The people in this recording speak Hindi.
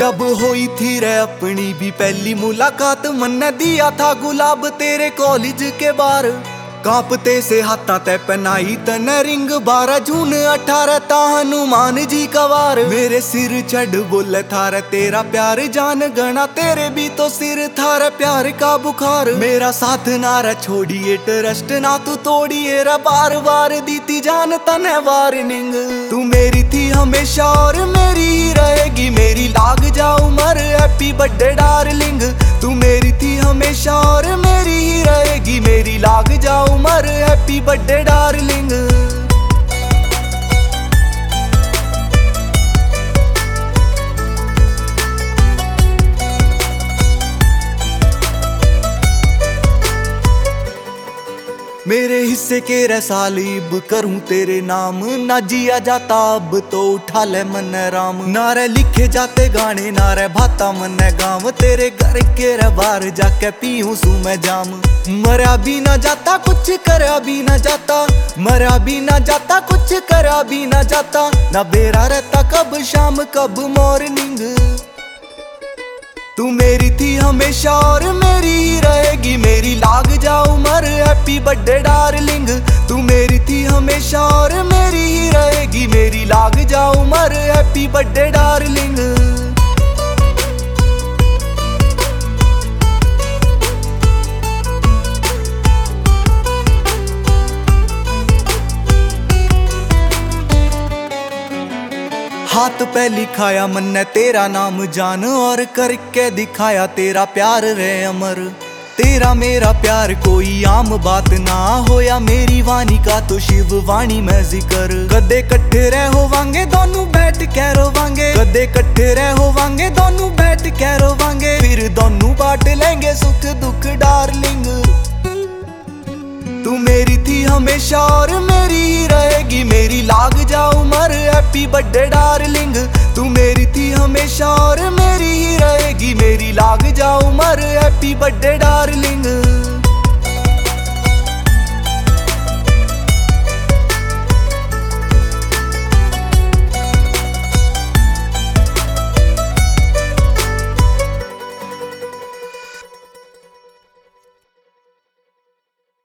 जब हुई थी रे अपनी भी पहली मुलाकात, मन दिया था गुलाब तेरे कॉलेज के बाहर। कांपते से हाथा ते पहनाई तने रिंग, 12 जून 18 ता हनुमान जी का वार। मेरे सिर चढ़ बोले था रे तेरा प्यार जान गना, तेरे भी तो सिर था रे प्यार का बुखार। मेरा साथ ना रे छोड़िए ट्रस्ट ना तू तोड़िए रे, बार बार दीती जान तने वार्निंग। तू मेरी थी हमेशा और मेरी ही रहेगी, मेरी लाग जा उमर हैप्पी बर्थडे डार्लिंग। तू मेरी थी हमेशा और मेरी ही रहेगी, मेरी लाग जा उमर हैप्पी बर्थडे डार्लिंग। मेरे हिस्से के रसालीब करूं तेरे नाम, ना जिया जाता अब तो उठा ले मन राम। नारे लिखे जाते गाने नारे भाता मन गाँव, तेरे घर के रे बाहर जाके पीऊं सू मैं जाम। मरा भी ना जाता कुछ करा भी ना जाता, मरा भी ना जाता कुछ करा भी ना जाता। ना बेरा रहता कब शाम कब मॉर्निंग। तू मेरी थी हमेशा और मेरी ही रहेगी, मेरी लाग जा उमर हैप्पी बर्थडे डार्लिंग। तू मेरी थी हमेशा और मेरी ही रहेगी, मेरी लाग जा उमर हैप्पी बर्थडे डार्लिंग। हाथ पे लिखाया मन ने तेरा नाम जान, और करके दिखाया तेरा प्यार रे अमर। तेरा मेरा प्यार कोई आम बात ना होया, मेरी वाणी का तो शिव वाणी में जिक्र। कदे कट्ठे रह होवांगे दोनों बैठ के रोवांगे, कदे कट्ठे रह होवांगे दोनों बैठ के रोवांगे। फिर दोनों बांट लेंगे सुख दुख डार्लिंग। तू मेरी थी हमेशा और मेरी ही रहेगी, मेरी लाग जा उमर हैप्पी बर्थडे डार्लिंग। तू मेरी थी हमेशा और मेरी ही रहेगी, मेरी लाग जा उमर हैप्पी बर्थडे डार्लिंग।